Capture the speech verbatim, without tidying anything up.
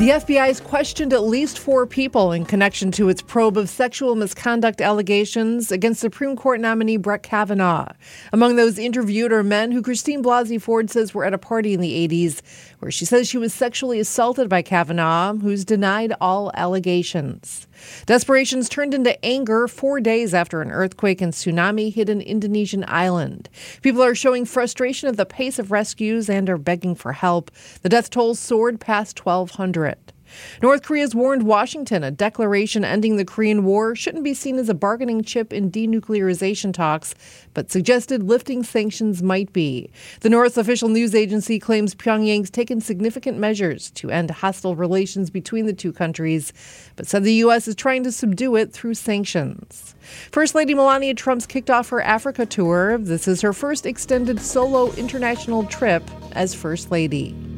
The F B I has questioned at least four people in connection to its probe of sexual misconduct allegations against Supreme Court nominee Brett Kavanaugh. Among those interviewed are men who Christine Blasey Ford says were at a party in the eighties, where she says she was sexually assaulted by Kavanaugh, who's denied all allegations. Desperation's turned into anger four days after an earthquake and tsunami hit an Indonesian island. People are showing frustration at the pace of rescues and are begging for help. The death toll soared past twelve hundred. North Korea's warned Washington a declaration ending the Korean War shouldn't be seen as a bargaining chip in denuclearization talks, but suggested lifting sanctions might be. The North's official news agency claims Pyongyang's taken significant measures to end hostile relations between the two countries, but said the U S is trying to subdue it through sanctions. First Lady Melania Trump's kicked off her Africa tour. This is her first extended solo international trip as First Lady.